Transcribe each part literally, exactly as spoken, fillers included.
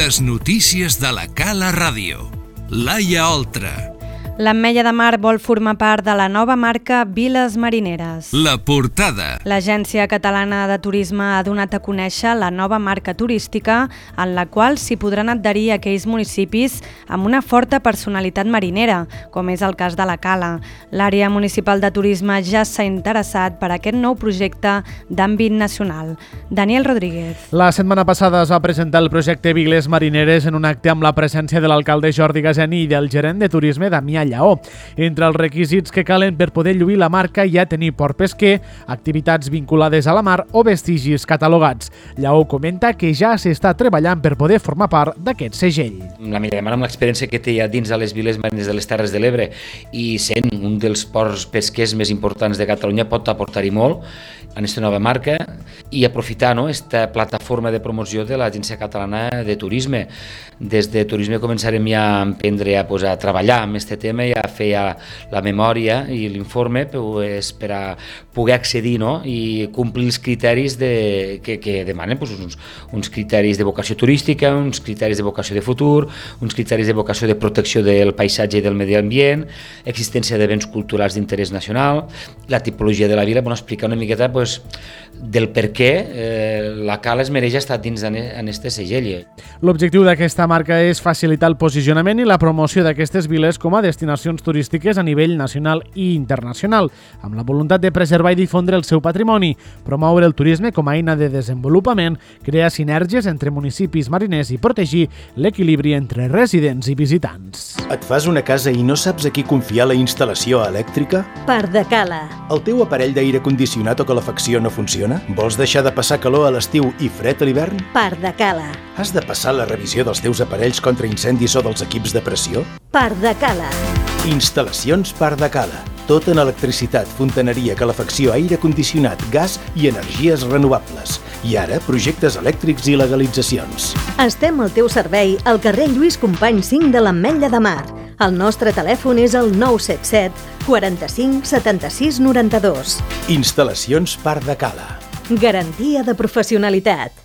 Les notícies de la Cala Ràdio. Laia Oltra. L'Ametlla de Mar vol formar part de la nova marca Viles Marineres. La portada. L'Agència Catalana de Turisme ha donat a conèixer la nova marca turística en la qual s'hi podran adherir aquells municipis amb una forta personalitat marinera, com és el cas de la Cala. L'àrea municipal de turisme ja s'ha interessat per aquest nou projecte d'àmbit nacional. Daniel Rodríguez. La setmana passada es va presentar el projecte Viles Marineres en un acte amb la presència de l'alcalde Jordi Gaseni i del gerent de turisme Damià Lleó. Entre els requisits que calen per poder lluir la marca hi ha tenir port pesquer, activitats vinculades a la mar o vestigis catalogats. Lleó comenta que ja s'està treballant per poder formar part d'aquest segell. L'Ametlla de Mar, amb l'experiència que té ja dins de les viles marines de les Terres de l'Ebre i sent un dels ports pesquers més importants de Catalunya, pot aportar-hi molt en aquesta nova marca i aprofitar no, esta plataforma de promoció de l'Agència Catalana de Turisme. Des de Turisme començarem ja a emprendre a, pues, a treballar amb aquest tema i a fer ja la memòria i l'informe pues, per a poder accedir no, i complir els criteris de, que, que demanen pues, uns, uns criteris de vocació turística, uns criteris de vocació de futur, uns criteris de vocació de protecció del paisatge i del medi ambient, existència de béns culturals d'interès nacional, la tipologia de la vila, bueno, explicar una miqueta pues, del per què eh, la Cala es mereix estar dins en este segell. L'objectiu d'aquesta marca és facilitar el posicionament i la promoció d'aquestes viles com a destinacions turístiques a nivell nacional i internacional, amb la voluntat de preservar i difondre el seu patrimoni, promoure el turisme com a eina de desenvolupament, crear sinergies entre municipis mariners i protegir l'equilibri entre residents i visitants. Et fas una casa i no saps a qui confiar la instal·lació elèctrica? Part de Cala. El teu aparell d'aire condicionat o calefacció no funciona? Vols deixar de passar calor a l'estiu i fred a l'hivern? Part de Cala. Has de passar la revisió dels teus aparells contra incendis o dels equips de pressió? Part de Cala. Instal·lacions Part de Cala. Tot en electricitat, fontaneria, calefacció, aire condicionat, gas i energies renovables. I ara, projectes elèctrics i legalitzacions. Estem al teu servei al carrer Lluís Company cinc de l'Ametlla de Mar. El nostre telèfon és el nou set set quaranta-cinc setanta-sis noranta-dos. Instal·lacions Part de Cala. Garantia de professionalitat.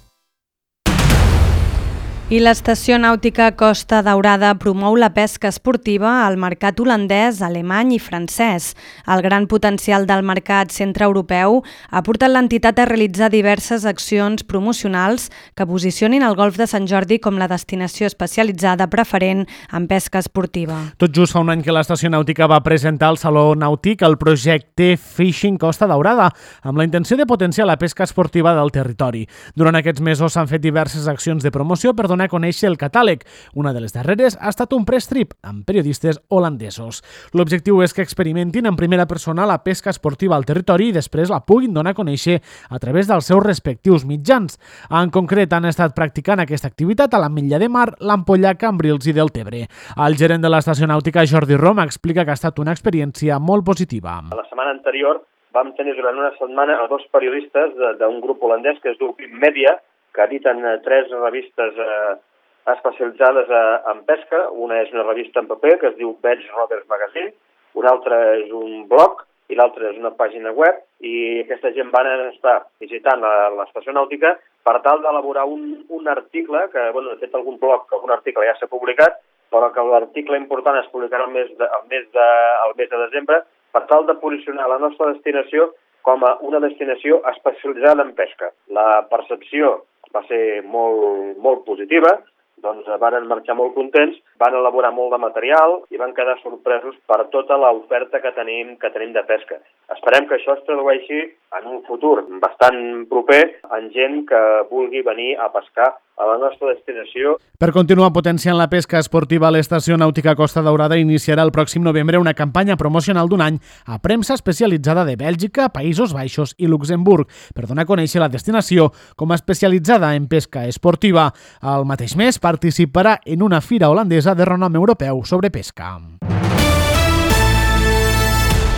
I l'estació nàutica Costa Daurada promou la pesca esportiva al mercat holandès, alemany i francès. El gran potencial del mercat centreeuropeu ha portat l'entitat a realitzar diverses accions promocionals que posicionin el Golf de Sant Jordi com la destinació especialitzada preferent en pesca esportiva. Tot just fa un any que l'estació nàutica va presentar al Saló Nàutic el projecte Fishing Costa Daurada, amb la intenció de potenciar la pesca esportiva del territori. Durant aquests mesos s'han fet diverses accions de promoció per donar a conèixer el catàleg. Una de les darreres ha estat un press-trip amb periodistes holandesos. L'objectiu és que experimentin en primera persona la pesca esportiva al territori i després la puguin donar a conèixer a través dels seus respectius mitjans. En concret, han estat practicant aquesta activitat a l'Ametlla de Mar, l'Ampolla, Cambrils i Deltebre. El gerent de l'estació nàutica, Jordi Roma, explica que ha estat una experiència molt positiva. La setmana anterior vam tenir durant una setmana a dos periodistes d'un grup holandès que es diu Media, que editen tres revistes eh, especialitzades eh, en pesca. Una és una revista en paper que es diu Beach Rovers Magazine, una altra és un blog i l'altra és una pàgina web, i aquesta gent van estar visitant l'estació nàutica per tal d'elaborar un, un article, que bueno, de fet algun blog, algun article ja s'ha publicat, però que l'article important es publicarà el mes de, el mes de, el mes de desembre, per tal de posicionar la nostra destinació com a una destinació especialitzada en pesca. La percepció va ser molt, molt positiva, doncs van marxar molt contents, van elaborar molt de material i van quedar sorpresos per tota l'oferta que tenim, que tenim de pesca. Esperem que això es tradueixi en un futur bastant proper en gent que vulgui venir a pescar a la nostra destinació. Per continuar potenciant la pesca esportiva, l'estació nàutica Costa Daurada iniciarà el pròxim novembre una campanya promocional d'un any a premsa especialitzada de Bèlgica, Països Baixos i Luxemburg per donar a conèixer la destinació com a especialitzada en pesca esportiva. El mateix mes participarà en una fira holandesa de renom europeu sobre pesca.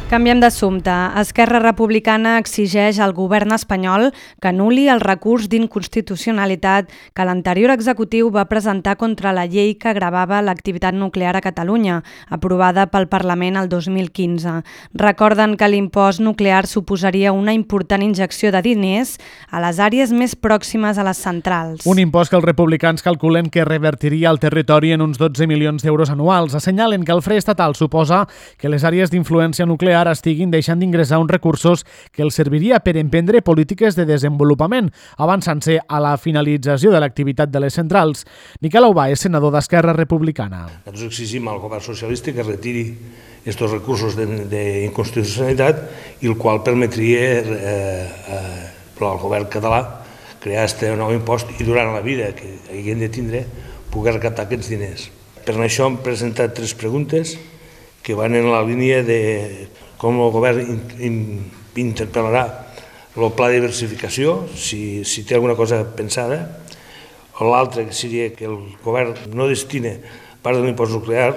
Canviem d'assumpte. Esquerra Republicana exigeix al govern espanyol que anul·li el recurs d'inconstitucionalitat que l'anterior executiu va presentar contra la llei que gravava l'activitat nuclear a Catalunya, aprovada pel Parlament el dos mil quinze. Recorden que l'impost nuclear suposaria una important injecció de diners a les àrees més pròximes a les centrals. Un impost que els republicans calculen que revertiria al territori en uns dotze milions d'euros anuals. Assenyalen que el fre estatal suposa que les àrees d'influència nuclear estiguin deixant d'ingressar uns recursos que els serviria per emprendre polítiques de desenvolupament, avançant-se a la finalització de l'activitat de les centrals. Miquel Aubà és senador d'Esquerra Republicana. Nosaltres exigim al govern socialista que retiri aquests recursos d'inconstitucionalitat i el qual permetria eh, eh, al govern català crear aquest nou impost i durant la vida que haguem de tindre poder recaptar aquests diners. Per això hem presentat tres preguntes que van en la línia de com el govern interpel·larà el pla de diversificació, si, si té alguna cosa pensada. L'altre seria que el govern no destina part de l'impost nuclear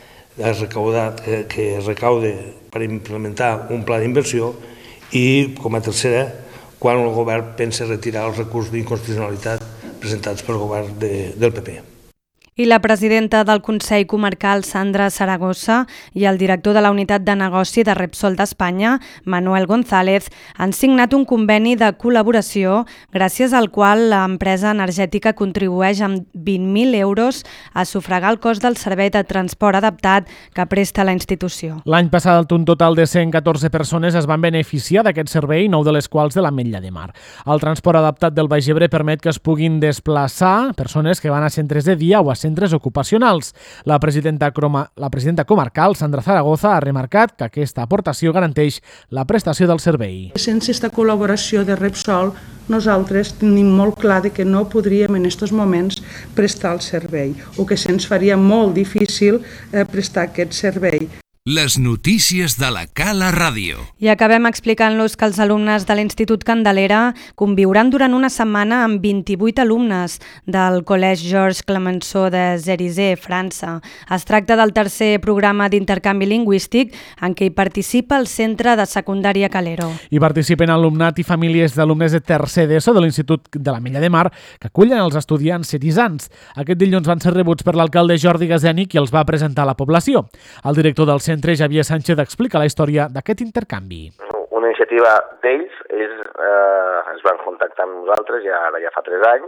recaudat, que es recaude per implementar un pla d'inversió i, com a tercera, quan el govern pensa retirar els recursos d'inconstitucionalitat presentats pel govern de, del P P. I la presidenta del Consell Comarcal, Sandra Saragossa, i el director de la Unitat de Negoci de Repsol d'Espanya, Manuel González, han signat un conveni de col·laboració gràcies al qual l'empresa energètica contribueix amb vint mil euros a sufragar el cost del servei de transport adaptat que presta la institució. L'any passat, un total de cent catorze persones es van beneficiar d'aquest servei, nou de les quals de l'Ametlla de Mar. El transport adaptat del Baix Ebre permet que es puguin desplaçar persones que van a centres de dia o a centres ocupacionals. La presidenta, croma, la presidenta comarcal, Sandra Zaragoza, ha remarcat que aquesta aportació garanteix la prestació del servei. Sense aquesta col·laboració de Repsol, nosaltres tenim molt clar de que no podríem en aquests moments prestar el servei o que se'ns faria molt difícil eh, prestar aquest servei. Les notícies de la Cala Ràdio. I acabem explicant-los que els alumnes de l'Institut Candelera conviuran durant una setmana amb vint-i-vuit alumnes del Col·legi Georges Clemenceau de Cerizay, França. Es tracta del tercer programa d'intercanvi lingüístic en què hi participa el Centre de Secundària Calero. Hi participen alumnat i famílies d'alumnes de tercer d'ESO de l'Institut de l'Ametlla de Mar que acullen els estudiants cerisans. Aquest dilluns van ser rebuts per l'alcalde Jordi Gazeni, qui els va presentar a la població. El director del centre, Javier Sánchez, explica la història d'aquest intercanvi. Una iniciativa d'ells, ells eh, es van contactar amb nosaltres ja, ara ja fa tres anys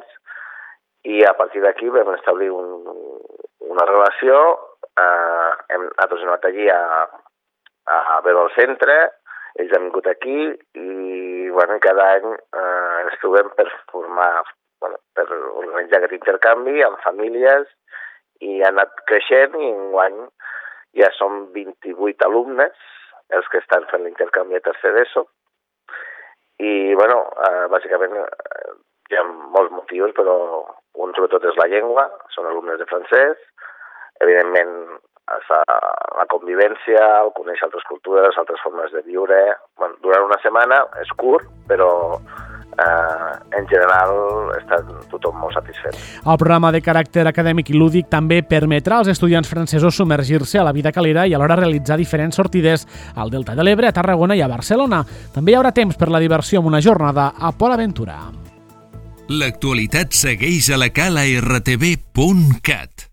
i a partir d'aquí vam establir un, una relació, eh, hem, nosaltres hem anat allí a, a veure el centre, ells han vingut aquí i bueno, cada any eh, ens trobem per formar, bueno, per organitzar aquest intercanvi amb famílies i ha anat creixent i enguany ja són vint-i-vuit alumnes els que estan fent l'intercanvi a tercer d'ESO i, bueno, eh, bàsicament eh, hi ha molts motius, però un sobretot és la llengua, són alumnes de francès, evidentment la convivència, el conèixer altres cultures, altres formes de viure. Bueno, durant una setmana és curt, però Eh, en general està tothom molt satisfet. El programa de caràcter acadèmic i lúdic també permetrà als estudiants francesos submergir-se a la vida calera i alhora realitzar diferents sortides al Delta de l'Ebre, a Tarragona i a Barcelona. També hi haurà temps per la diversió amb una jornada a Port Aventura. L'actualitat segueix a la cala r t v punt cat.